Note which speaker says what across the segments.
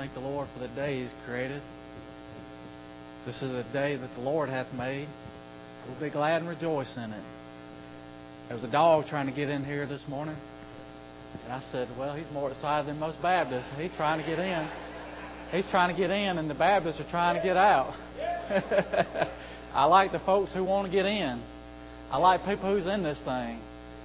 Speaker 1: thank the Lord for the day He's created. This is a day that the Lord hath made. We'll be glad and rejoice in it. There was a dog trying to get in here this morning. And I said, well, he's more excited than most Baptists. He's trying to get in. He's trying to get in, and the Baptists are trying to get out. I like the folks who want to get in. I like people who's in this thing.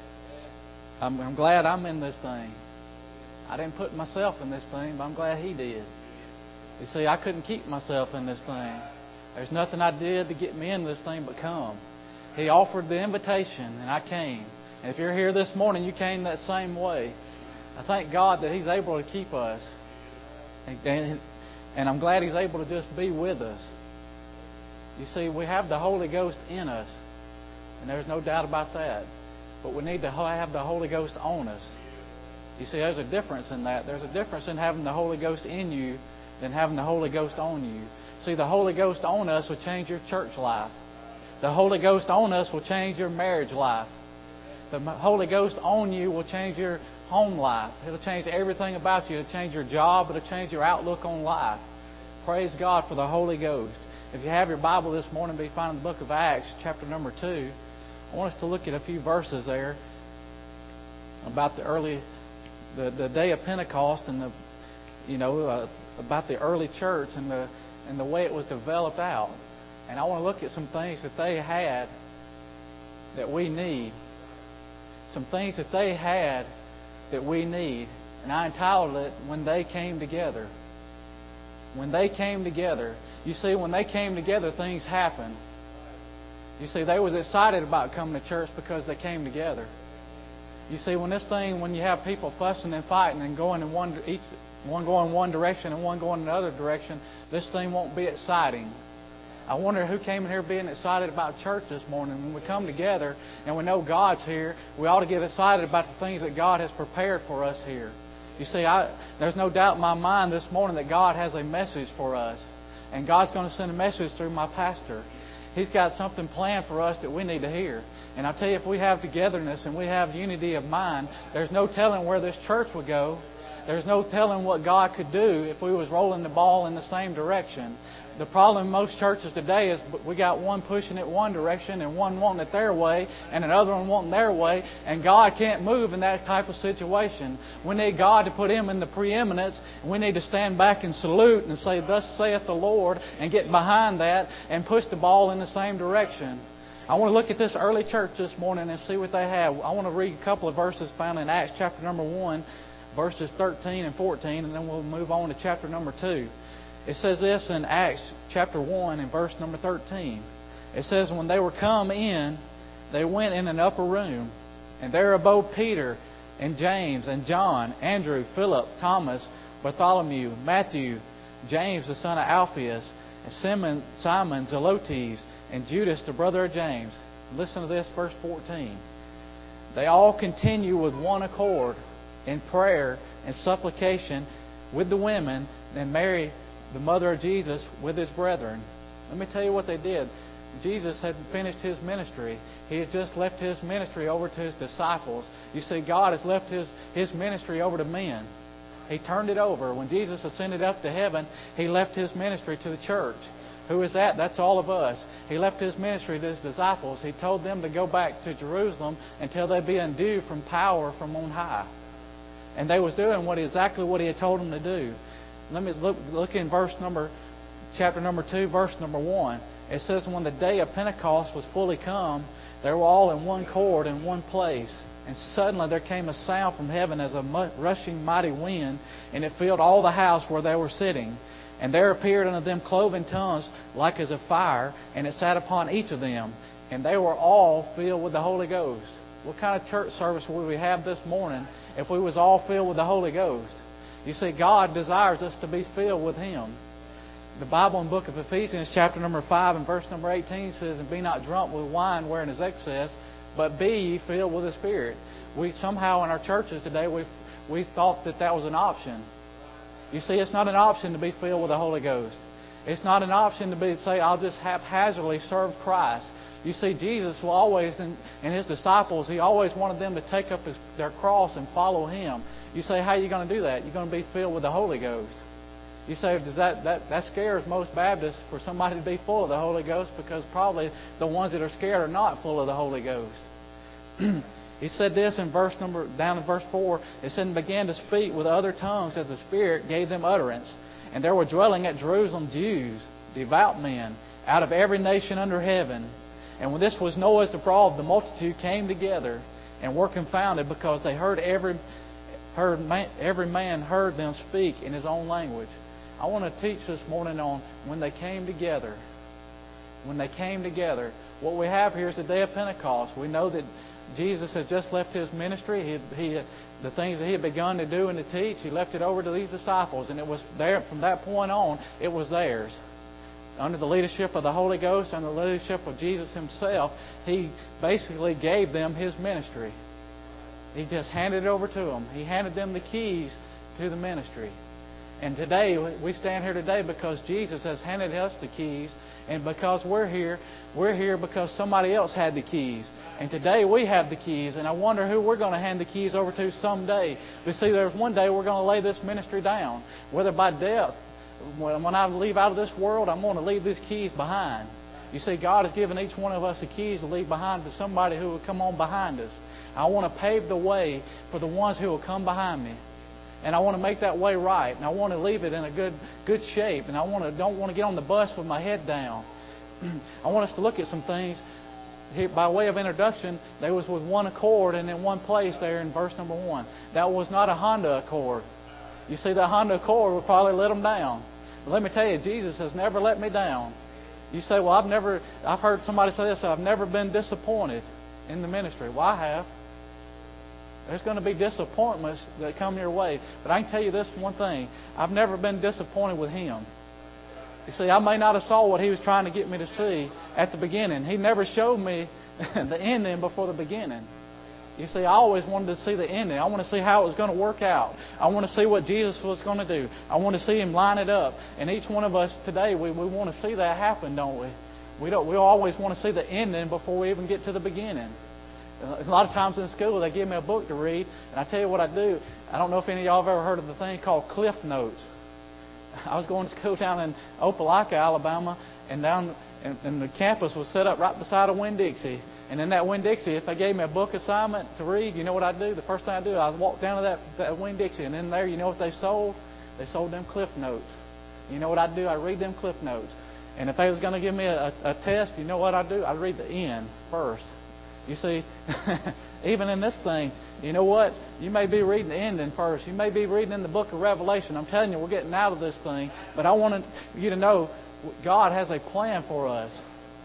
Speaker 1: I'm glad I'm in this thing. I didn't put myself in this thing, but I'm glad He did. You see, I couldn't keep myself in this thing. There's nothing I did to get me in this thing but come. He offered the invitation, and I came. And if you're here this morning, you came that same way. I thank God that He's able to keep us. And I'm glad He's able to just be with us. You see, we have the Holy Ghost in us. And there's no doubt about that. But we need to have the Holy Ghost on us. You see, there's a difference in that. There's a difference in having the Holy Ghost in you than having the Holy Ghost on you. See, the Holy Ghost on us will change your church life. The Holy Ghost on us will change your marriage life. The Holy Ghost on you will change your home life. It'll change everything about you. It'll change your job. It'll change your outlook on life. Praise God for the Holy Ghost. If you have your Bible this morning, be finding the book of Acts, chapter number 2. I want us to look at a few verses there about the day of Pentecost and about the early church and the way it was developed out. And I want to look at some things that they had that we need. Some things that they had that we need. And I entitled it, When They Came Together. When they came together. You see, when they came together, things happened. You see, they was excited about coming to church because they came together. You see, when you have people fussing and fighting and going in one going one direction and one going another direction, this thing won't be exciting. I wonder who came in here being excited about church this morning. When we come together and we know God's here, we ought to get excited about the things that God has prepared for us here. You see, there's no doubt in my mind this morning that God has a message for us. And God's going to send a message through my pastor. He's got something planned for us that we need to hear. And I tell you, if we have togetherness and we have unity of mind, there's no telling where this church would go. There's no telling what God could do if we was rolling the ball in the same direction. The problem in most churches today is we got one pushing it one direction and one wanting it their way and another one wanting their way, and God can't move in that type of situation. We need God to put Him in the preeminence, and we need to stand back and salute and say, "Thus saith the Lord," and get behind that and push the ball in the same direction. I want to look at this early church this morning and see what they have. I want to read a couple of verses found in Acts chapter number 1, verses 13 and 14, and then we'll move on to chapter number 2. It says this in Acts chapter 1 and verse number 13. It says, when they were come in, they went in an upper room, and there abode Peter and James and John, Andrew, Philip, Thomas, Bartholomew, Matthew, James the son of Alphaeus, and Simon Zelotes, and Judas the brother of James. Listen to this, verse 14. They all continue with one accord in prayer and supplication with the women, and Mary, the mother of Jesus, with his brethren. Let me tell you what they did. Jesus had finished His ministry. He had just left His ministry over to His disciples. You see, God has left His ministry over to men. He turned it over. When Jesus ascended up to heaven, He left His ministry to the church. Who is that? That's all of us. He left His ministry to His disciples. He told them to go back to Jerusalem until they be endued from power from on high. And they was doing exactly what He had told them to do. Let me look in chapter number 2, verse number 1. It says, when the day of Pentecost was fully come, they were all in one accord in one place. And suddenly there came a sound from heaven as a rushing mighty wind, and it filled all the house where they were sitting. And there appeared unto them cloven tongues like as of fire, and it sat upon each of them. And they were all filled with the Holy Ghost. What kind of church service would we have this morning if we was all filled with the Holy Ghost? You see, God desires us to be filled with Him. The Bible in the book of Ephesians, chapter number 5 and verse number 18 says, and be not drunk with wine wherein is excess, but be ye filled with the Spirit. We somehow in our churches today, we thought that was an option. You see, it's not an option to be filled with the Holy Ghost. It's not an option to say, I'll just haphazardly serve Christ. You see, Jesus will always, and His disciples, He always wanted them to take up their cross and follow Him. You say, how are you going to do that? You're going to be filled with the Holy Ghost. You say, does that scares most Baptists for somebody to be full of the Holy Ghost, because probably the ones that are scared are not full of the Holy Ghost. He said this in down in verse 4. It said, and began to speak with other tongues as the Spirit gave them utterance. And there were dwelling at Jerusalem Jews, devout men, out of every nation under heaven. And when this was noised abroad, the multitude came together and were confounded, because they heard every man heard them speak in his own language. I want to teach this morning on when they came together. When they came together. What we have here is the day of Pentecost. We know that Jesus had just left His ministry. The things that He had begun to do and to teach, He left it over to these disciples. And it was there, from that point on, it was theirs. Under the leadership of the Holy Ghost, under the leadership of Jesus Himself, He basically gave them His ministry. He just handed it over to them. He handed them the keys to the ministry. And today, we stand here today because Jesus has handed us the keys, and because we're here because somebody else had the keys. And today we have the keys, and I wonder who we're going to hand the keys over to someday. But see, there's one day we're going to lay this ministry down, whether by death. When I leave out of this world, I'm going to leave these keys behind. You see, God has given each one of us the keys to leave behind to somebody who will come on behind us. I want to pave the way for the ones who will come behind me. And I want to make that way right. And I want to leave it in a good shape. And I don't want to get on the bus with my head down. I want us to look at some things. Here, by way of introduction, they was with one accord and in one place there in verse number 1. That was not a Honda Accord. You see, that Honda Accord would probably let them down. But let me tell you, Jesus has never let me down. You say, well, I've heard somebody say this, I've never been disappointed in the ministry. Well, I have. There's going to be disappointments that come your way. But I can tell you this one thing. I've never been disappointed with Him. You see, I may not have saw what He was trying to get me to see at the beginning. He never showed me the ending before the beginning. You see, I always wanted to see the ending. I want to see how it was going to work out. I want to see what Jesus was going to do. I want to see Him line it up. And each one of us today, we want to see that happen, don't we? We always want to see the ending before we even get to the beginning. A lot of times in school, they give me a book to read, and I tell you what I do. I don't know if any of y'all have ever heard of the thing called Cliff Notes. I was going to school down in Opelika, Alabama, and the campus was set up right beside a Winn-Dixie. And in that Winn-Dixie, if they gave me a book assignment to read, you know what I'd do? The first thing I'd do, I'd walk down to that Winn-Dixie, and in there, you know what they sold? They sold them Cliff Notes. You know what I'd do? I'd read them Cliff Notes. And if they was going to give me a test, you know what I'd do? I'd read the end first. You see, even in this thing, you know what? You may be reading the ending first. You may be reading in the book of Revelation. I'm telling you, we're getting out of this thing. But I want you to know God has a plan for us.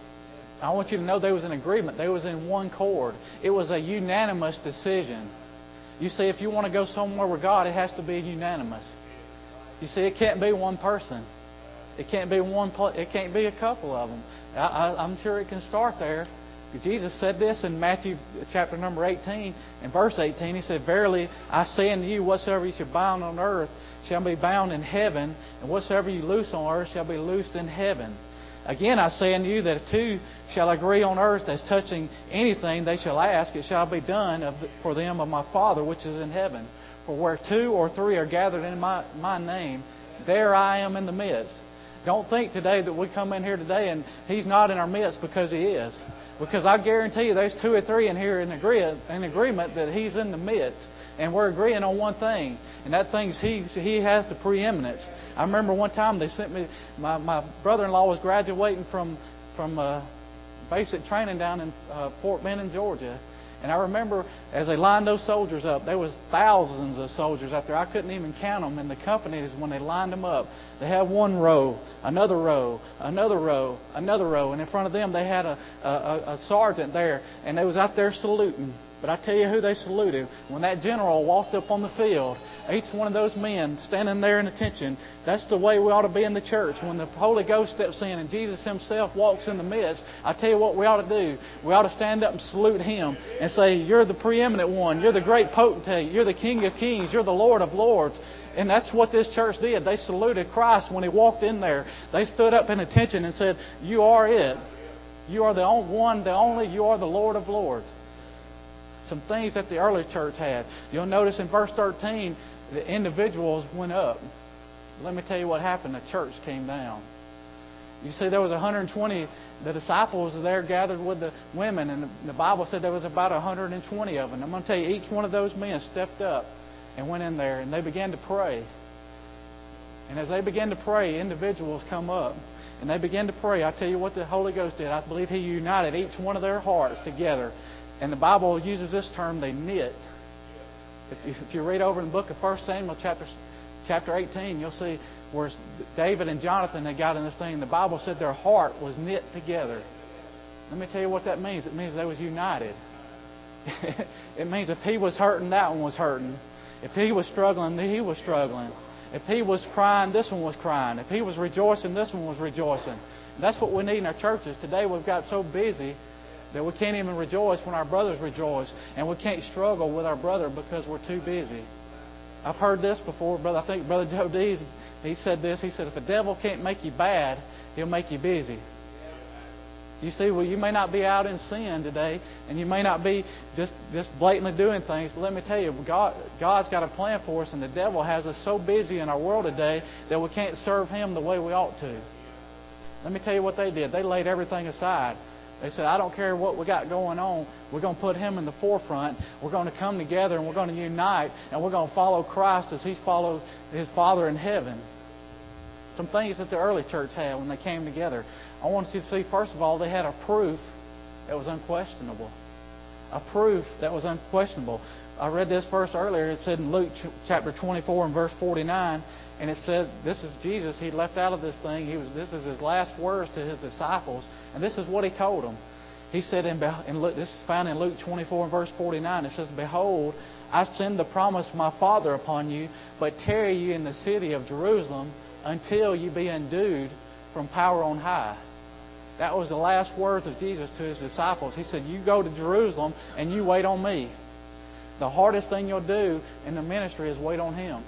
Speaker 1: I want you to know there was an agreement. They was in one chord. It was a unanimous decision. You see, if you want to go somewhere with God, it has to be unanimous. You see, it can't be one person. It can't be it can't be a couple of them. I'm sure it can start there. Jesus said this in Matthew chapter number 18, in verse 18. He said, verily I say unto you, whatsoever you shall bind on earth shall be bound in heaven, and whatsoever you loose on earth shall be loosed in heaven. Again I say unto you, that if two shall agree on earth as touching anything they shall ask, it shall be done for them of my Father which is in heaven. For where 2 or 3 are gathered in my name, there I am in the midst. Don't think today that we come in here today and He's not in our midst, because He is. Because I guarantee you there's 2 or 3 in here in agreement that He's in the midst. And we're agreeing on one thing. And that thing's He has the preeminence. I remember one time they sent me, my brother-in-law was graduating from basic training down in Fort Benning, Georgia. And I remember as they lined those soldiers up, there was thousands of soldiers out there. I couldn't even count them. And the companies, when they lined them up, they had one row, another row, another row, another row. And in front of them, they had a sergeant there. And they was out there saluting. But I tell you who they saluted. When that general walked up on the field, each one of those men standing there in attention, that's the way we ought to be in the church. When the Holy Ghost steps in and Jesus Himself walks in the midst, I tell you what we ought to do. We ought to stand up and salute Him and say, you're the preeminent one. You're the great potentate. You're the King of kings. You're the Lord of lords. And that's what this church did. They saluted Christ when He walked in there. They stood up in attention and said, you are it. You are the one, the only. You are the Lord of lords. Some things that the early church had. You'll notice in verse 13, the individuals went up. Let me tell you what happened. The church came down. You see, there was 120. The disciples there gathered with the women, and the Bible said there was about 120 of them. I'm going to tell you, each one of those men stepped up and went in there, and they began to pray. And as they began to pray, individuals come up, and they began to pray. I tell you what the Holy Ghost did. I believe He united each one of their hearts together. And the Bible uses this term, they knit. If you read over in the book of 1 Samuel chapter 18, you'll see where David and Jonathan had got in this thing. The Bible said their heart was knit together. Let me tell you what that means. It means they was united. It means if he was hurting, that one was hurting. If he was struggling, he was struggling. If he was crying, this one was crying. If he was rejoicing, this one was rejoicing. And that's what we need in our churches. Today we've got so busy that we can't even rejoice when our brothers rejoice. And we can't struggle with our brother because we're too busy. I've heard this before, brother. I think Brother Joe Dees, he said this. He said, if the devil can't make you bad, he'll make you busy. You see, well, you may not be out in sin today, and you may not be just blatantly doing things, but let me tell you, God's got a plan for us, and the devil has us so busy in our world today that we can't serve Him the way we ought to. Let me tell you what they did. They laid everything aside. They said, I don't care what we got going on. We're going to put Him in the forefront. We're going to come together, and we're going to unite, and we're going to follow Christ as He's followed His Father in heaven. Some things that the early church had when they came together. I want you to see, first of all, they had a proof that was unquestionable. A proof that was unquestionable. I read this verse earlier. It said in Luke chapter 24 and verse 49, and it said, this is Jesus. He left out of this thing. This is His last words to His disciples, and this is what He told them. He said, this is found in Luke 24 and verse 49. It says, behold, I send the promise of my Father upon you, but tarry you in the city of Jerusalem until you be endued from power on high. That was the last words of Jesus to His disciples. He said, you go to Jerusalem and you wait on me. The hardest thing you'll do in the ministry is wait on Him.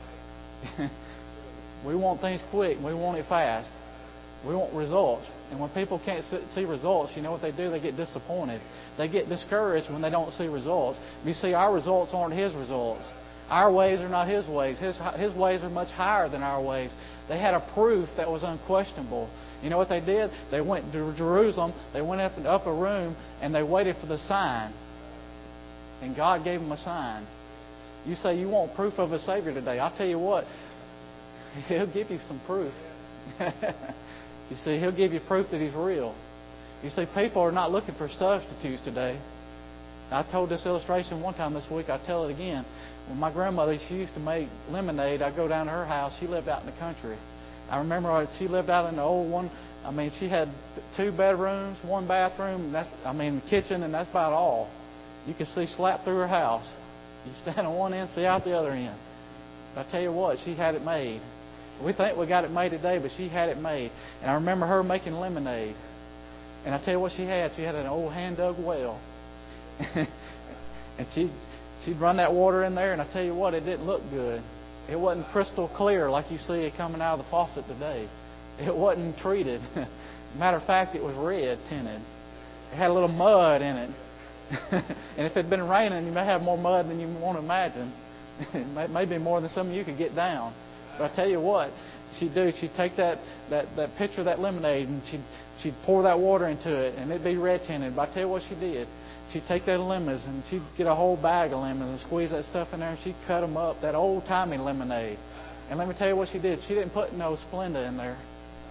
Speaker 1: We want things quick. We want it fast. We want results. And when people can't see results, you know what they do? They get disappointed. They get discouraged when they don't see results. You see, our results aren't His results. Our ways are not His ways. His ways are much higher than our ways. They had a proof that was unquestionable. You know what they did? They went to Jerusalem. They went up in the upper room and they waited for the sign. And God gave them a sign. You say you want proof of a Savior today. I'll tell you what. He'll give you some proof. You see, He'll give you proof that He's real. You see, people are not looking for substitutes today. I told this illustration one time this week. I'll tell it again. When my grandmother, she used to make lemonade, I'd go down to her house. She lived out in the country. I remember she lived out in the old one. I mean, she had 2 bedrooms, 1 bathroom. The kitchen, and that's about all. You could see slap through her house. You stand on one end, see out the other end. But I tell you what, she had it made. We think we got it made today, but she had it made. And I remember her making lemonade. And I tell you what she had. She had an old hand-dug well. And she'd run that water in there, and I tell you what, it didn't look good. It wasn't crystal clear like you see it coming out of the faucet today. It wasn't treated. Matter of fact, it was red tinted. It had a little mud in it. And if it had been raining, you may have more mud than you want to imagine. Maybe more than some of you could get down. But I tell you what, she'd do. She'd take that pitcher of that lemonade and she'd pour that water into it, and it'd be red tinted. But I tell you what she did. She'd take that lemons and she'd get a whole bag of lemons and squeeze that stuff in there, and she'd cut them up, that old-timey lemonade. And let me tell you what she did. She didn't put no Splenda in there.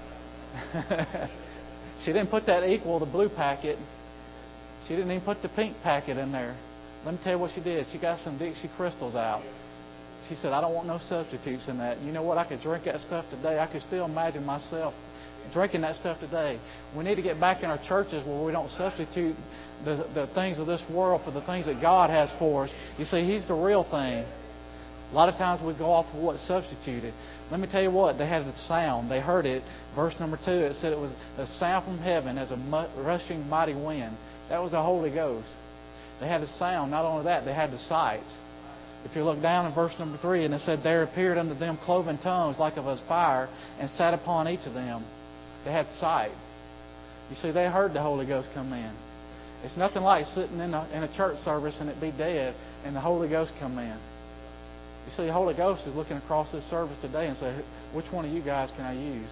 Speaker 1: She didn't put that Equal, the blue packet. She didn't even put the pink packet in there. Let me tell you what she did. She got some Dixie Crystals out. She said, I don't want no substitutes in that. You know what? I could drink that stuff today. I could still imagine myself drinking that stuff today. We need to get back in our churches where we don't substitute the things of this world for the things that God has for us. You see, He's the real thing. A lot of times we go off of what's substituted. Let me tell you what, they had the sound. They heard it. Verse number 2, it said it was a sound from heaven as a rushing mighty wind. That was the Holy Ghost. They had the sound. Not only that, they had the sight. If you look down in verse number 3, and it said, there appeared unto them cloven tongues like of a fire, and sat upon each of them. They had sight. You see, they heard the Holy Ghost come in. It's nothing like sitting in a church service and it be dead and the Holy Ghost come in. You see, the Holy Ghost is looking across this service today and say, which one of you guys can I use?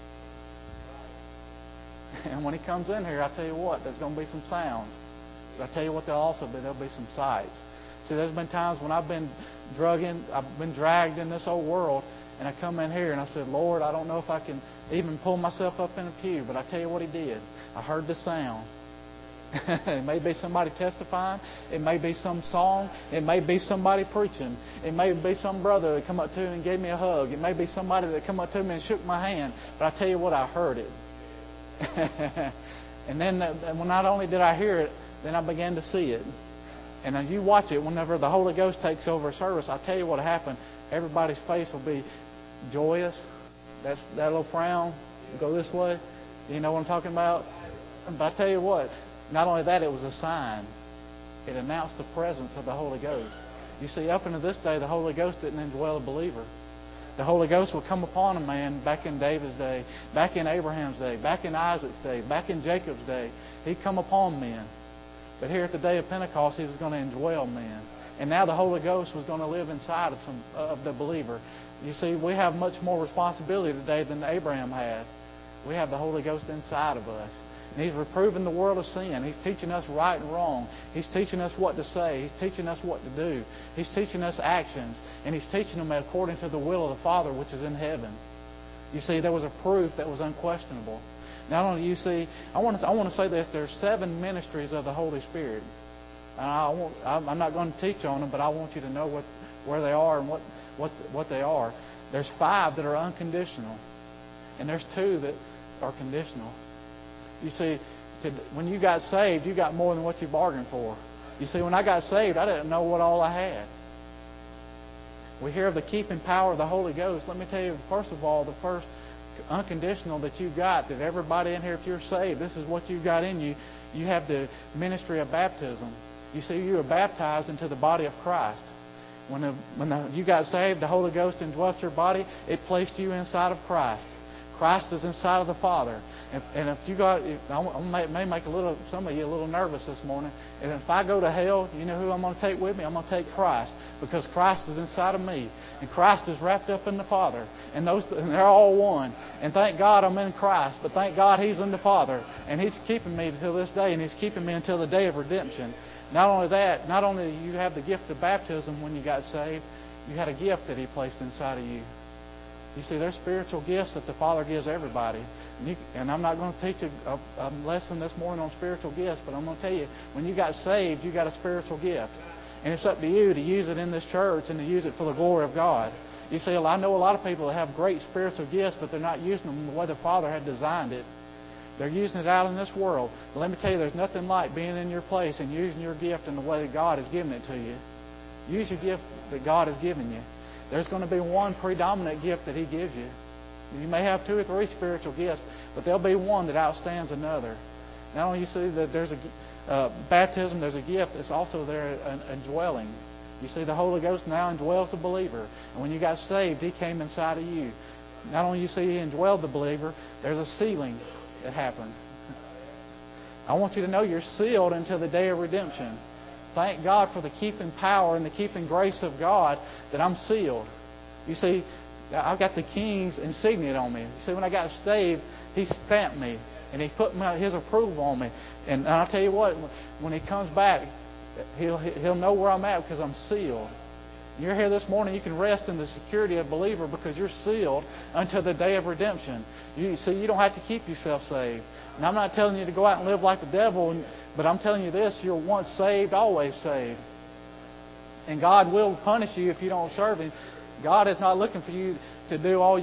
Speaker 1: And when He comes in here, I tell you what, there's going to be some sounds. But I tell you what, there'll be some sights. See, there's been times when I've been dragged in this old world, and I come in here and I said, Lord, I don't know if I can even pull myself up in a pew, but I tell you what He did. I heard the sound. It may be somebody testifying. It may be some song. It may be somebody preaching. It may be some brother that come up to me and gave me a hug. It may be somebody that come up to me and shook my hand. But I tell you what, I heard it. And then not only did I hear it, then I began to see it. And as you watch it, whenever the Holy Ghost takes over a service, I tell you what will happen. Everybody's face will be joyous. That little frown will go this way. You know what I'm talking about? But I tell you what, not only that, it was a sign. It announced the presence of the Holy Ghost. You see, up until this day, the Holy Ghost didn't indwell a believer. The Holy Ghost would come upon a man back in David's day, back in Abraham's day, back in Isaac's day, back in Jacob's day. He'd come upon men. But here at the day of Pentecost, He was going to indwell men. And now the Holy Ghost was going to live inside of the believer. You see, we have much more responsibility today than Abraham had. We have the Holy Ghost inside of us. And He's reproving the world of sin. He's teaching us right and wrong. He's teaching us what to say. He's teaching us what to do. He's teaching us actions. And He's teaching them according to the will of the Father which is in heaven. You see, there was a proof that was unquestionable. Not only you see, I want to say this. There are 7 ministries of the Holy Spirit. And I'm not going to teach on them, but I want you to know where they are and what they are. There's 5 that are unconditional. And there's 2 that are conditional. You see, when you got saved, you got more than what you bargained for. You see, when I got saved, I didn't know what all I had. We hear of the keeping power of the Holy Ghost. Let me tell you, first of all, the first unconditional that you got, that everybody in here, if you're saved, this is what you got in you. You have the ministry of baptism. You see, you were baptized into the body of Christ. When you got saved, the Holy Ghost indwelt your body. It placed you inside of Christ. Christ is inside of the Father. And if you got, I may make some of you a little nervous this morning. And if I go to hell, you know who I'm going to take with me? I'm going to take Christ, because Christ is inside of me, and Christ is wrapped up in the Father, and they're all one. And thank God I'm in Christ, but thank God He's in the Father, and He's keeping me until this day, and He's keeping me until the day of redemption. Not only that, not only do you have the gift of baptism when you got saved, you had a gift that He placed inside of you. You see, there's spiritual gifts that the Father gives everybody. And I'm not going to teach a lesson this morning on spiritual gifts, but I'm going to tell you, when you got saved, you got a spiritual gift. And it's up to you to use it in this church and to use it for the glory of God. You see, I know a lot of people that have great spiritual gifts, but they're not using them the way the Father had designed it. They're using it out in this world. But let me tell you, there's nothing like being in your place and using your gift in the way that God has given it to you. Use your gift that God has given you. There's going to be one predominant gift that He gives you. You may have 2 or 3 spiritual gifts, but there'll be one that outstands another. Not only you see that there's a baptism, there's a gift. It's also there a dwelling. You see, the Holy Ghost now indwells the believer. And when you got saved, He came inside of you. Not only you see He indwelled the believer, there's a sealing that happens. I want you to know you're sealed until the day of redemption. Thank God for the keeping power and the keeping grace of God that I'm sealed. You see, I've got the King's insignia on me. You see, when I got saved, He stamped me and He put His approval on me. And I'll tell you what, when He comes back, He'll know where I'm at because I'm sealed. You're here this morning, you can rest in the security of a believer because you're sealed until the day of redemption. You see, you don't have to keep yourself saved. And I'm not telling you to go out and live like the devil, but I'm telling you this, you're once saved, always saved. And God will punish you if you don't serve Him. God is not looking for you to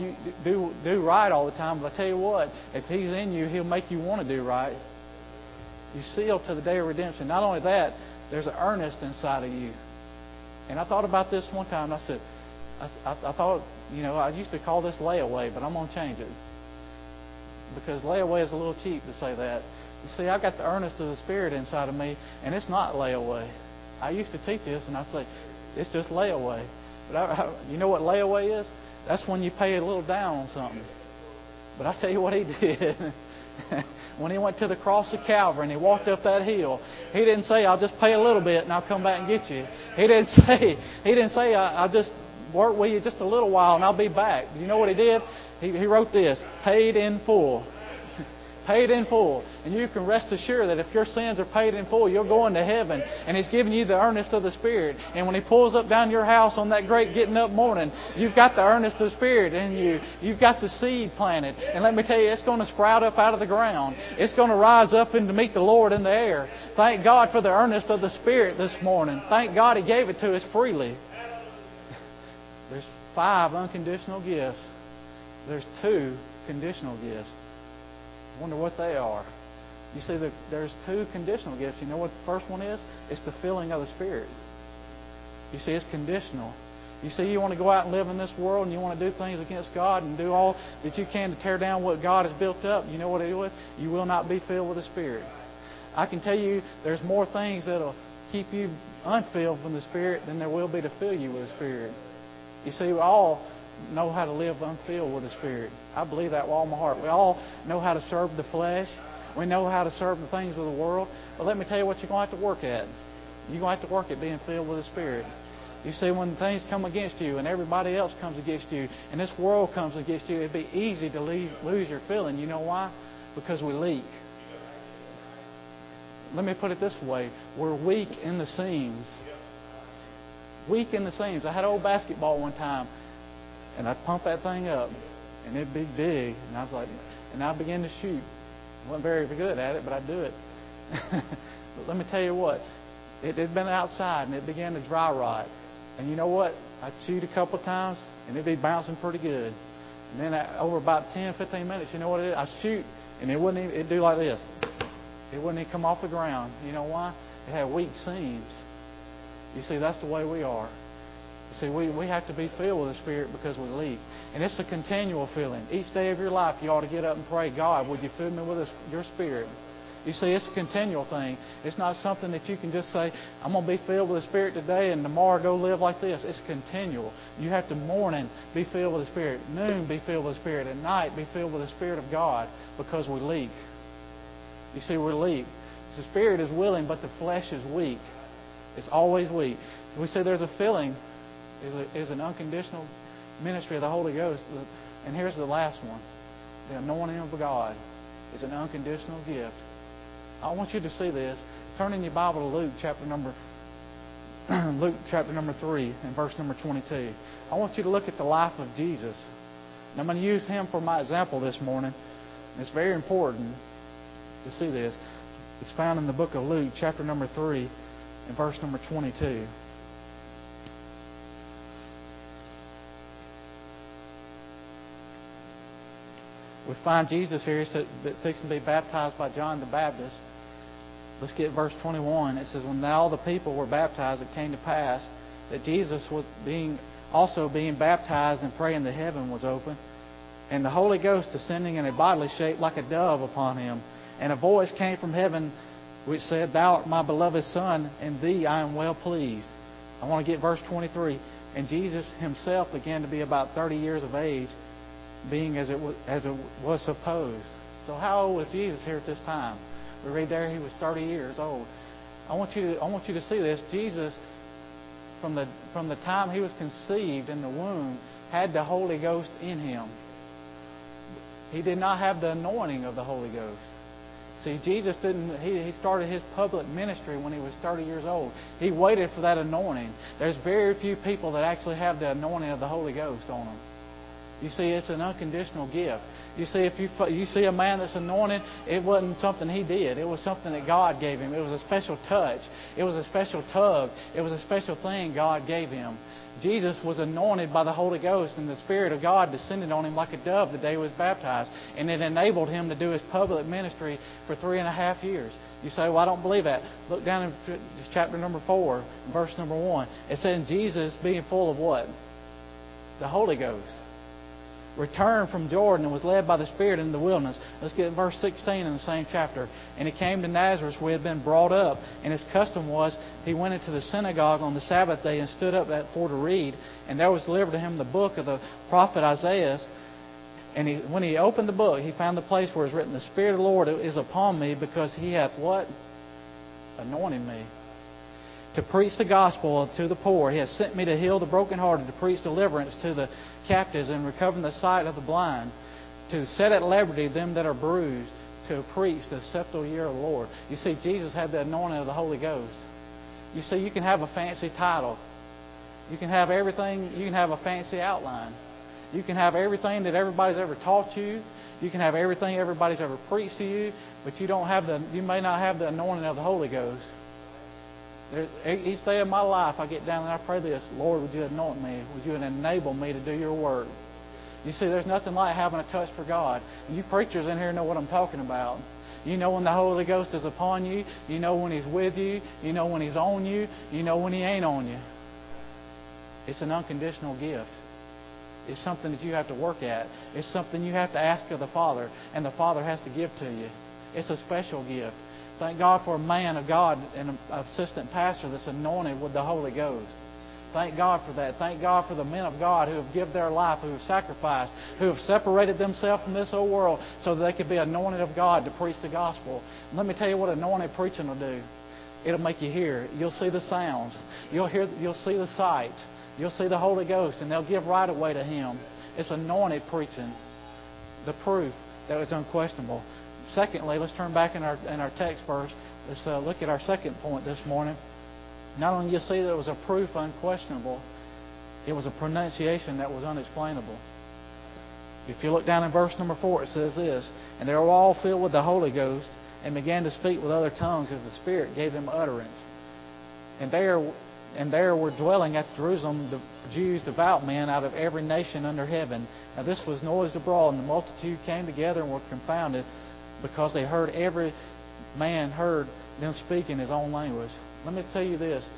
Speaker 1: do right all the time. But I tell you what, if He's in you, He'll make you want to do right. You're sealed to the day of redemption. Not only that, there's an earnest inside of you. And I thought about this one time. I said, I thought, I used to call this layaway, but I'm going to change it. Because layaway is a little cheap to say that. You see, I've got the earnest of the Spirit inside of me, and it's not layaway. I used to teach this, and I'd say, it's just layaway. But you know what layaway is? That's when you pay a little down on something. But I tell you what He did. When He went to the cross of Calvary and He walked up that hill, He didn't say, I'll just pay a little bit and I'll come back and get you. He didn't say, I'll just work with you just a little while and I'll be back. You know what he did? He wrote this, paid in full. Paid in full. And you can rest assured that if your sins are paid in full, you'll go into heaven. And He's giving you the earnest of the Spirit. And when He pulls up down your house on that great getting up morning, you've got the earnest of the Spirit in you. You've got the seed planted. And let me tell you, it's going to sprout up out of the ground. It's going to rise up and to meet the Lord in the air. Thank God for the earnest of the Spirit this morning. Thank God He gave it to us freely. There's 5 unconditional gifts. There's 2 conditional gifts. I wonder what they are. You see, there's 2 conditional gifts. You know what the first one is? It's the filling of the Spirit. You see, it's conditional. You see, you want to go out and live in this world and you want to do things against God and do all that you can to tear down what God has built up. You know what it is? You will not be filled with the Spirit. I can tell you there's more things that will keep you unfilled from the Spirit than there will be to fill you with the Spirit. You see, we all know how to live unfilled with the Spirit. I believe that with all my heart. We all know how to serve the flesh. We know how to serve the things of the world. But let me tell you what you're going to have to work at. You're going to have to work at being filled with the Spirit. You see, when things come against you and everybody else comes against you and this world comes against you, it'd be easy to lose your feeling. You know why? Because we leak. Let me put it this way. We're weak in the seams. Weak in the seams. I had an old basketball one time. And I'd pump that thing up, and it'd be big. And I was like, and I began to shoot. I wasn't very good at it, but I'd do it. But let me tell you what, it had been outside, and it began to dry rot. And you know what? I'd shoot a couple times, and it'd be bouncing pretty good. And then over about 10, 15 minutes, you know what it is? I'd shoot, and it wouldn't even, it'd do like this. It wouldn't even come off the ground. You know why? It had weak seams. You see, that's the way we are. See, we have to be filled with the Spirit because we leak. And it's a continual filling. Each day of your life, you ought to get up and pray, God, would you fill me with your Spirit? You see, it's a continual thing. It's not something that you can just say, I'm going to be filled with the Spirit today and tomorrow go live like this. It's continual. You have to morning be filled with the Spirit. Noon be filled with the Spirit. At night be filled with the Spirit of God because we leak. You see, we leak. The Spirit is willing, but the flesh is weak. It's always weak. So we say there's a filling. Is an unconditional ministry of the Holy Ghost. And here's the last one. The anointing of God is an unconditional gift. I want you to see this. Turn in your Bible to Luke chapter number 3 and verse number 22. I want you to look at the life of Jesus. And I'm going to use Him for my example this morning. And it's very important to see this. It's found in the book of Luke chapter number 3 and verse number 22. We find Jesus here fixing to be baptized by John the Baptist. Let's get verse 21. It says, when all the people were baptized, it came to pass that Jesus was being baptized, and praying, the heaven was open, and the Holy Ghost descending in a bodily shape like a dove upon Him. And a voice came from heaven which said, Thou art my beloved Son, in Thee I am well pleased. I want to get verse 23. And Jesus Himself began to be about 30 years of age, being as it was supposed. So how old was Jesus here at this time? We read there He was 30 years old. I want you to see this. Jesus, from the time He was conceived in the womb, had the Holy Ghost in Him. He did not have the anointing of the Holy Ghost. See, Jesus didn't. He started His public ministry when He was 30 years old. He waited for that anointing. There's very few people that actually have the anointing of the Holy Ghost on them. You see, it's an unconditional gift. You see, if you see a man that's anointed, it wasn't something he did. It was something that God gave him. It was a special touch. It was a special tug. It was a special thing God gave him. Jesus was anointed by the Holy Ghost, and the Spirit of God descended on Him like a dove the day He was baptized. And it enabled Him to do His public ministry for 3.5 years. You say, well, I don't believe that. Look down in chapter number 4, verse number 1. It said, Jesus being full of what? The Holy Ghost. Returned from Jordan and was led by the Spirit into the wilderness. Let's get verse 16 in the same chapter. And He came to Nazareth where He had been brought up. And His custom was, He went into the synagogue on the Sabbath day and stood up for to read. And there was delivered to Him the book of the prophet Isaiah. And when He opened the book, He found the place where it was written, The Spirit of the Lord is upon me, because He hath what? Anointed me to preach the gospel to the poor. He has sent me to heal the brokenhearted, to preach deliverance to the captives and recovering the sight of the blind, to set at liberty them that are bruised, to preach the acceptable year of the Lord. You see, Jesus had the anointing of the Holy Ghost. You see, you can have a fancy title. You can have everything. You can have a fancy outline. You can have everything that everybody's ever taught you. You can have everything everybody's ever preached to you, but you may not have the anointing of the Holy Ghost. Each day of my life, I get down and I pray this: Lord, would you anoint me? Would you enable me to do your work? You see, there's nothing like having a touch for God. You preachers in here know what I'm talking about. You know when the Holy Ghost is upon you. You know when He's with you. You know when He's on you. You know when He ain't on you. It's an unconditional gift. It's something that you have to work at. It's something you have to ask of the Father, and the Father has to give to you. It's a special gift. Thank God for a man of God and an assistant pastor that's anointed with the Holy Ghost. Thank God for that. Thank God for the men of God who have given their life, who have sacrificed, who have separated themselves from this old world so that they could be anointed of God to preach the gospel. And let me tell you what anointed preaching will do. It'll make you hear. You'll see the sounds. You'll see the sights. You'll see the Holy Ghost, and they'll give right away to Him. It's anointed preaching. The proof that is unquestionable. Secondly, let's turn back in our text verse. Let's look at our second point this morning. Not only do you see that it was a proof unquestionable, it was a pronunciation that was unexplainable. If you look down in verse number 4, it says this: "And they were all filled with the Holy Ghost, and began to speak with other tongues as the Spirit gave them utterance. And there were dwelling at Jerusalem the Jews, devout men out of every nation under heaven. Now this was noised abroad, and the multitude came together and were confounded, because they heard every man heard them speak in his own language." Let me tell you this.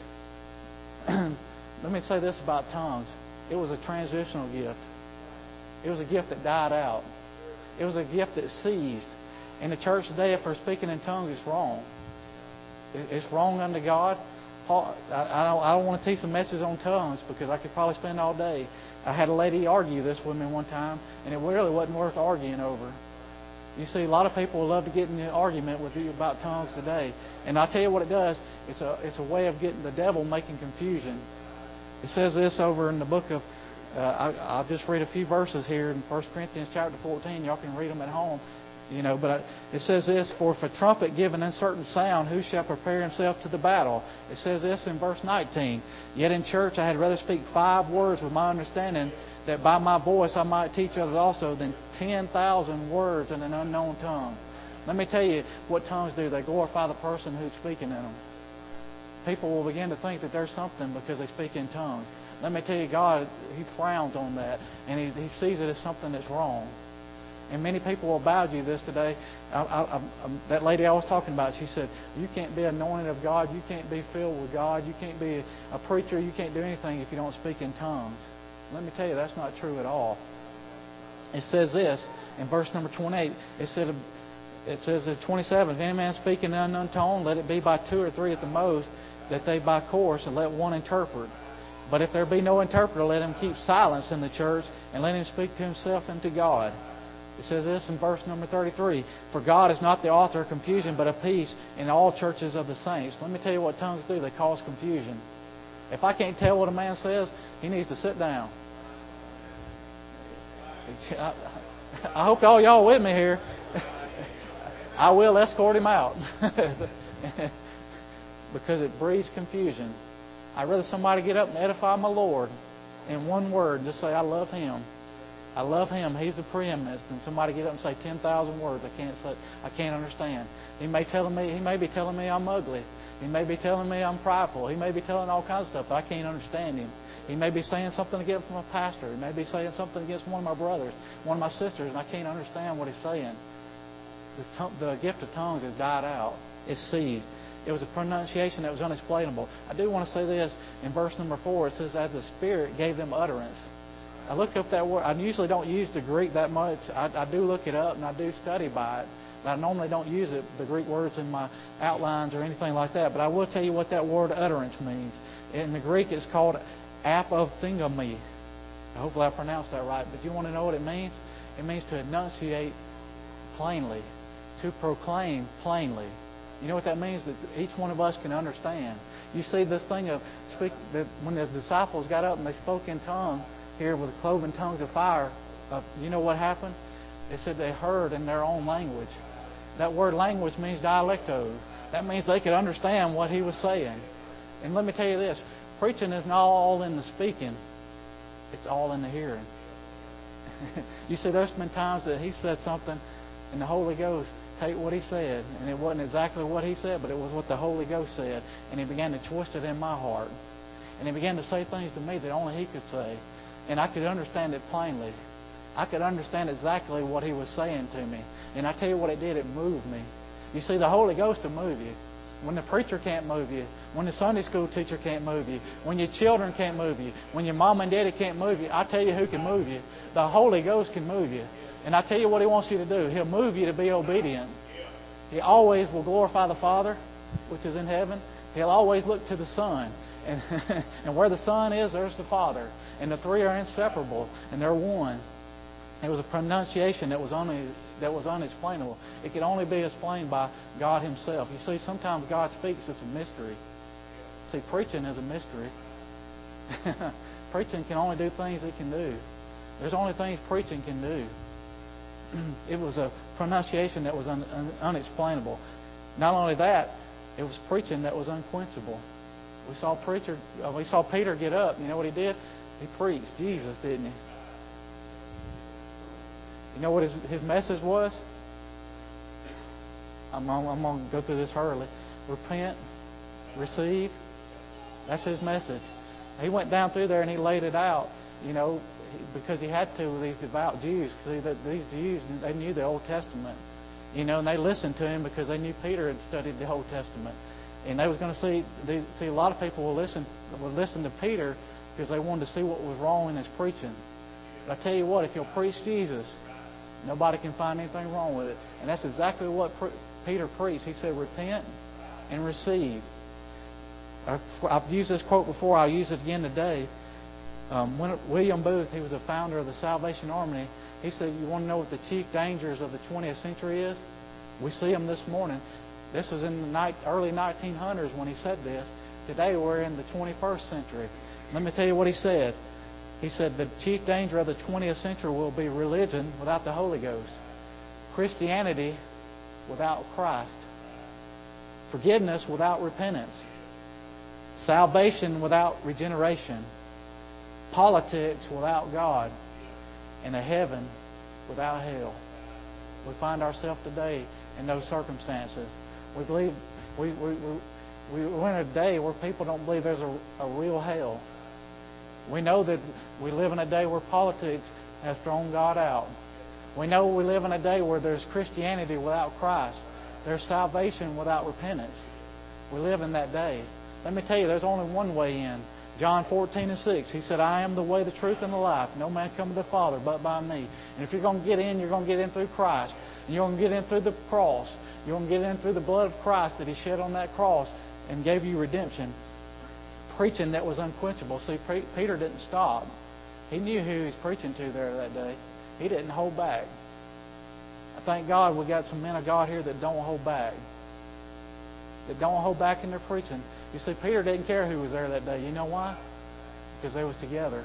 Speaker 1: Let me say this about tongues. It was a transitional gift. It was a gift that died out. It was a gift that ceased. In the church today, if we're speaking in tongues, it's wrong. It's wrong unto God. I don't want to teach a message on tongues because I could probably spend all day. I had a lady argue this with me one time, and it really wasn't worth arguing over. You see, a lot of people love to get in an argument with you about tongues today. And I'll tell you what it does. It's a way of getting the devil making confusion. It says this over in the book of, I'll just read a few verses here in 1 Corinthians chapter 14. Y'all can read them at home. But it says this: "For if a trumpet give an uncertain sound, who shall prepare himself to the battle?" It says this in verse 19: "Yet in church I had rather speak 5 words with my understanding, that by my voice I might teach others also, than 10,000 words in an unknown tongue." Let me tell you what tongues do. They glorify the person who's speaking in them. People will begin to think that there's something because they speak in tongues. Let me tell you, God, He frowns on that, and He sees it as something that's wrong. And many people will bow to you this today. That lady I was talking about, she said, "You can't be anointed of God. You can't be filled with God. You can't be a preacher. You can't do anything if you don't speak in tongues." Let me tell you, that's not true at all. It says this in verse number 28. It says in 27, "If any man speak in an unknown tongue, let it be by 2 or 3 at the most, that they by course, and let one interpret. But if there be no interpreter, let him keep silence in the church, and let him speak to himself and to God." It says this in verse number 33, "For God is not the author of confusion, but of peace in all churches of the saints." Let me tell you what tongues do. They cause confusion. If I can't tell what a man says, he needs to sit down. I hope all y'all with me here. I will escort him out. Because it breeds confusion. I'd rather somebody get up and edify my Lord in one word, just say, "I love Him. I love Him. He's the preeminence." And somebody get up and say 10,000 words I can't understand. He may be telling me I'm ugly. He may be telling me I'm prideful. He may be telling all kinds of stuff, but I can't understand him. He may be saying something against my pastor. He may be saying something against one of my brothers, one of my sisters, and I can't understand what he's saying. The gift of tongues has died out. It's ceased. It was a pronunciation that was unexplainable. I do want to say this. In verse number 4, it says that the Spirit gave them utterance. I looked up that word. I usually don't use the Greek that much. I do look it up and I do study by it. But I normally don't use it, the Greek words in my outlines or anything like that. But I will tell you what that word utterance means. In the Greek, it's called apophthegmi. Hopefully I pronounced that right. But you want to know what it means? It means to enunciate plainly, to proclaim plainly. You know what that means? That each one of us can understand. You see this thing of that when the disciples got up and they spoke in tongue here with cloven tongues of fire, you know what happened? It said they heard in their own language. That word language means dialecto. That means they could understand what he was saying. And let me tell you this, preaching is not all in the speaking. It's all in the hearing. You see, there's been times that he said something and the Holy Ghost take what he said, and it wasn't exactly what he said, but it was what the Holy Ghost said, and he began to twist it in my heart. And he began to say things to me that only he could say. And I could understand it plainly. I could understand exactly what he was saying to me. And I tell you what it did, it moved me. You see, the Holy Ghost will move you. When the preacher can't move you, when the Sunday school teacher can't move you, when your children can't move you, when your mom and daddy can't move you, I tell you who can move you. The Holy Ghost can move you. And I tell you what he wants you to do. He'll move you to be obedient. He always will glorify the Father, which is in heaven. He'll always look to the Son. And where the Son is, there's the Father. And the three are inseparable, and they're one. It was a pronunciation that was unexplainable. It could only be explained by God Himself. You see, sometimes God speaks, it's a mystery. See, preaching is a mystery. Preaching can only do things it can do. There's only things preaching can do. It was a pronunciation that was unexplainable. Not only that, it was preaching that was unquenchable. We saw Peter get up. You know what he did? He preached Jesus, didn't he? You know what his message was? I'm going to go through this hurriedly. Repent, receive. That's his message. He went down through there and he laid it out, you know, because he had to with these devout Jews. See, that these Jews, they knew the Old Testament, you know, and they listened to him because they knew Peter had studied the Old Testament, and they was going to see a lot of people will listen to Peter because they wanted to see what was wrong in his preaching. But I tell you what, if you'll preach Jesus, nobody can find anything wrong with it, and that's exactly what Peter preached. He said, "Repent and receive." I've used this quote before. I'll use it again today. William Booth, he was a founder of the Salvation Army. He said, "You want to know what the chief dangers of the 20th century is? We see them this morning." This was in the early 1900s when he said this. Today we're in the 21st century. Let me tell you what he said. He said the chief danger of the 20th century will be religion without the Holy Ghost, Christianity without Christ, forgiveness without repentance, salvation without regeneration, politics without God, and a heaven without hell. We find ourselves today in those circumstances. We believe we're in a day where people don't believe there's a real hell. We know that we live in a day where politics has thrown God out. We know we live in a day where there's Christianity without Christ. There's salvation without repentance. We live in that day. Let me tell you, there's only one way in. John 14:6, He said, "I am the way, the truth, and the life. No man come to the Father but by me." And if you're going to get in, you're going to get in through Christ. And you're going to get in through the cross. You're going to get in through the blood of Christ that He shed on that cross and gave you redemption. Preaching that was unquenchable. See, Peter didn't stop. He knew who he was preaching to there that day. He didn't hold back. I thank God we got some men of God here that don't hold back. That don't hold back in their preaching. You see, Peter didn't care who was there that day. You know why? Because they was together.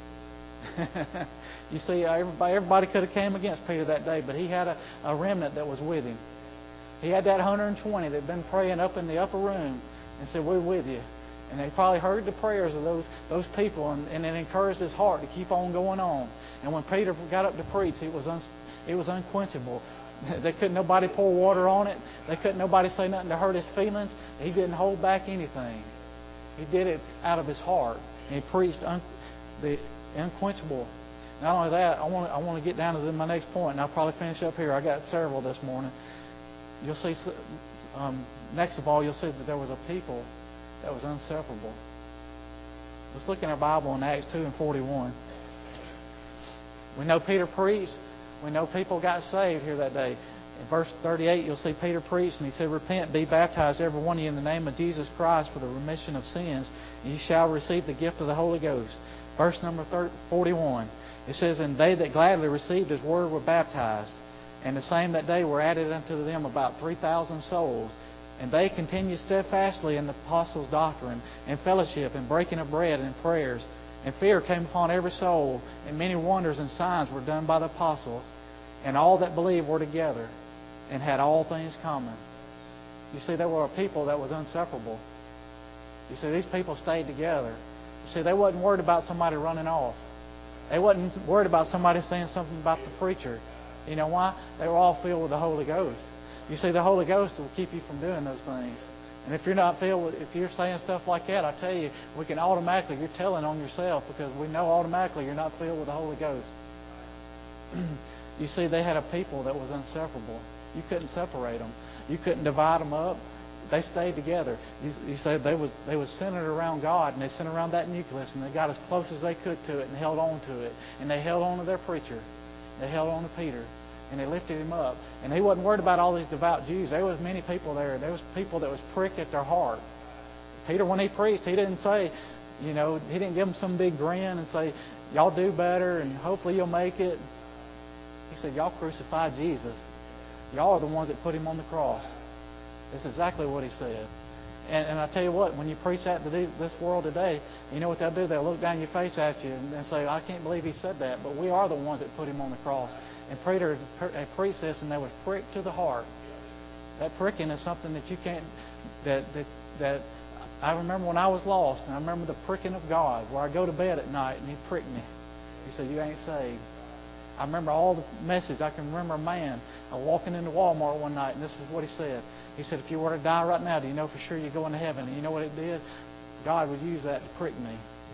Speaker 1: You see, everybody could have came against Peter that day, but he had a remnant that was with him. He had that 120 that had been praying up in the upper room and said, "We're with you." And they probably heard the prayers of those people, and it encouraged his heart to keep on going on. And when Peter got up to preach, it was unquenchable. They couldn't nobody pour water on it. They couldn't nobody say nothing to hurt his feelings. He didn't hold back anything. He did it out of his heart. And he preached the unquenchable. Not only that, I want to get down to my next point, and I'll probably finish up here. I got several this morning. You'll see. Next of all, you'll see that there was a people that was inseparable. Let's look in our Bible in Acts 2:41. We know Peter preached. We know people got saved here that day. In verse 38, you'll see Peter preached, and he said, "Repent, be baptized, every one of you, in the name of Jesus Christ for the remission of sins, and ye shall receive the gift of the Holy Ghost." Verse number 41. It says, "And they that gladly received His word were baptized. And the same that day were added unto them about 3,000 souls. And they continued steadfastly in the apostles' doctrine, and fellowship, and breaking of bread, and prayers. And fear came upon every soul, and many wonders and signs were done by the apostles. And all that believed were together, and had all things common. You see, there were a people that was inseparable. You see, these people stayed together. You see, they wasn't worried about somebody running off. They wasn't worried about somebody saying something about the preacher. You know why? They were all filled with the Holy Ghost. You see, the Holy Ghost will keep you from doing those things. And if you're not filled with, if you're saying stuff like that, I tell you, we can automatically, you're telling on yourself, because we know automatically you're not filled with the Holy Ghost. You see, they had a people that was inseparable. You couldn't separate them. You couldn't divide them up. They stayed together. You say they was centered around God, and they centered around that nucleus, and they got as close as they could to it and held on to it. And they held on to their preacher. They held on to Peter. And they lifted him up. And he wasn't worried about all these devout Jews. There was many people there. There was people that was pricked at their heart. Peter, when he preached, he didn't say, he didn't give them some big grin and say, y'all do better and hopefully you'll make it. He said, y'all crucified Jesus. Y'all are the ones that put him on the cross. That's exactly what he said. And I tell you what, when you preach that to this world today, you know what they'll do? They'll look down your face at you and say, I can't believe he said that. But we are the ones that put him on the cross. And Peter preached this, and they was pricked to the heart. That pricking is something that you can't. That I remember when I was lost, and I remember the pricking of God, where I go to bed at night, and He pricked me. He said, "You ain't saved." I remember all the messages. I can remember a man walking into Walmart one night, and this is what he said. He said, "If you were to die right now, do you know for sure you're going to heaven?" And you know what it did? God would use that to prick me.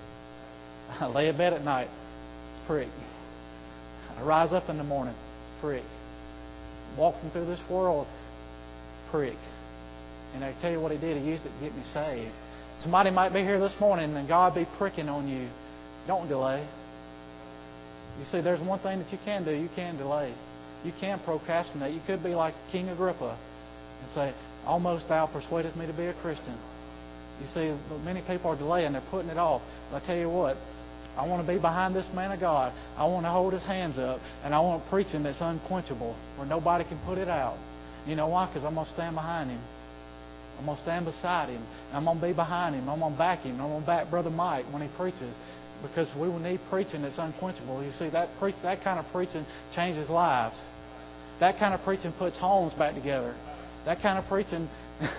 Speaker 1: I lay in bed at night, prick. I rise up in the morning, prick. Walking through this world, prick. And I tell you what He did. He used it to get me saved. Somebody might be here this morning and God be pricking on you. Don't delay. You see, there's one thing that you can do. You can delay. You can procrastinate. You could be like King Agrippa and say, "Almost thou persuadest me to be a Christian." You see, many people are delaying. They're putting it off. But I tell you what, I want to be behind this man of God. I want to hold his hands up. And I want preaching that's unquenchable, where nobody can put it out. You know why? Because I'm going to stand behind him. I'm going to stand beside him. I'm going to be behind him. I'm going to back him. I'm going to back Brother Mike when he preaches. Because we will need preaching that's unquenchable. You see, that kind of preaching changes lives. That kind of preaching puts homes back together. That kind of preaching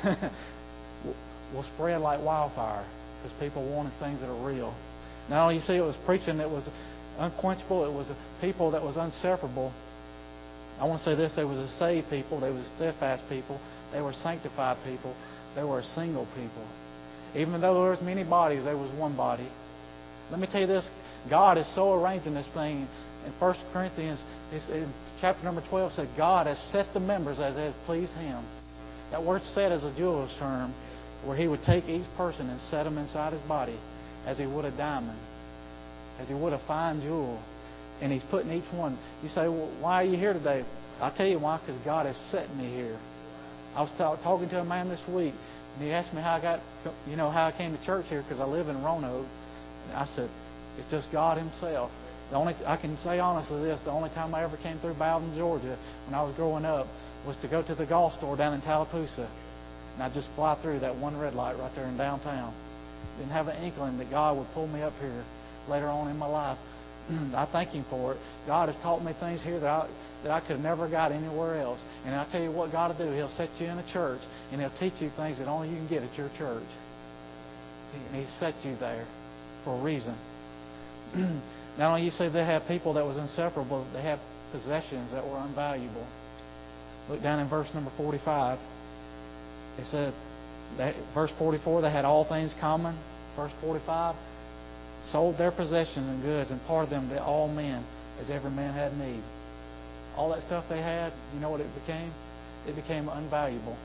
Speaker 1: will spread like wildfire, because people wanted things that are real. Not only you see it was preaching that was unquenchable, it was a people that was inseparable. I want to say this: they was a saved people, they was a steadfast people, they were sanctified people, they were a single people. Even though there was many bodies, there was one body. Let me tell you this: God is so arranging this thing. In 1 Corinthians, in chapter number 12, said God has set the members as it has pleased Him. That word "set" is a jeweler's term, where He would take each person and set them inside His body as He would a diamond, as He would a fine jewel. And He's putting each one. You say, "Well, why are you here today?" I'll tell you why: because God has set me here. I was talking to a man this week, and he asked me how I came to church here, because I live in Roanoke. And I said, "It's just God Himself." I can say honestly this: the only time I ever came through Bowden, Georgia, when I was growing up, was to go to the golf store down in Tallapoosa. And I'd just fly through that one red light right there in downtown. Didn't have an inkling that God would pull me up here later on in my life. I thank Him for it. God has taught me things here that I could have never got anywhere else. And I tell you what God will do: He'll set you in a church, and He'll teach you things that only you can get at your church. And He set you there for a reason. Not only you say they have people that was inseparable, they have possessions that were unvaluable. Look down in verse number 45. It said, verse 44, they had all things common. Verse 45, sold their possessions and goods and parted them to all men, as every man had need. All that stuff they had, you know what it became? It became unvaluable.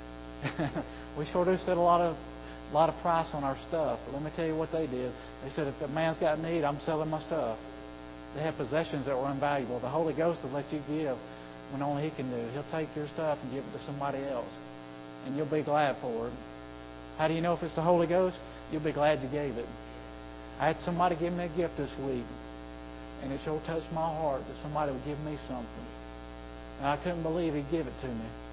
Speaker 1: We sure do set a lot of price on our stuff. But let me tell you what they did. They said, if a man's got need, I'm selling my stuff. They had possessions that were invaluable. The Holy Ghost will let you give when only He can do. He'll take your stuff and give it to somebody else, and you'll be glad for it. How do you know if it's the Holy Ghost? You'll be glad you gave it. I had somebody give me a gift this week, and it sure touched my heart that somebody would give me something. And I couldn't believe He'd give it to me.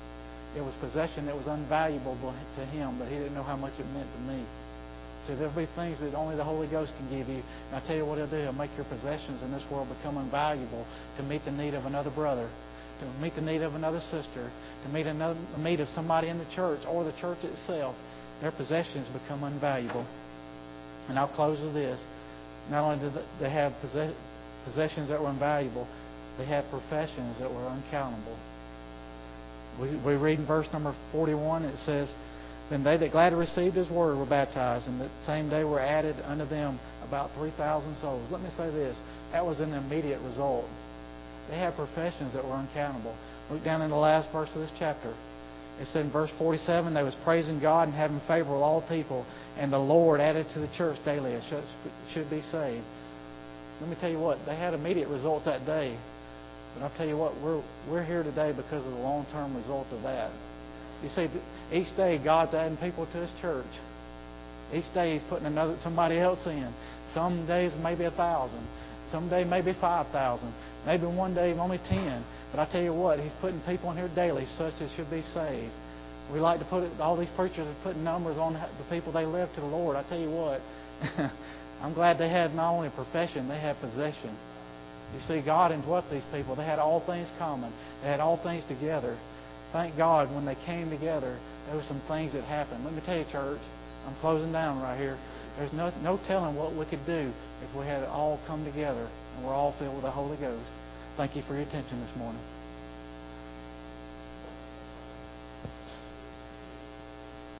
Speaker 1: It was possession that was unvaluable to him, but he didn't know how much it meant to me. See, there'll be things that only the Holy Ghost can give you. And I tell you what He'll do. He'll make your possessions in this world become invaluable to meet the need of another brother, to meet the need of another sister, to meet the need of somebody in the church or the church itself. Their possessions become invaluable. And I'll close with this. Not only did they have possessions that were invaluable, they had professions that were uncountable. We read in verse number 41, it says, "Then they that gladly received His word were baptized, and that same day were added unto them about 3,000 souls." Let me say this. That was an immediate result. They had professions that were uncountable. Look down in the last verse of this chapter. It said in verse 47, "They was praising God and having favor with all people, and the Lord added to the church daily as should be saved." Let me tell you what, they had immediate results that day. But I'll tell you what, we're here today because of the long-term result of that. You see, each day God's adding people to His church. Each day He's putting somebody else in. Some days maybe 1,000. Some day maybe 5,000. Maybe one day only 10. But I tell you what, He's putting people in here daily such as should be saved. We like to put it, all these preachers are putting numbers on the people they led to the Lord. I tell you what, I'm glad they had not only a profession, they had possession. You see, God indwelt these people. They had all things common. They had all things together. Thank God when they came together, there were some things that happened. Let me tell you, church, I'm closing down right here. There's no telling what we could do if we had it all come together and we're all filled with the Holy Ghost. Thank you for your attention this morning.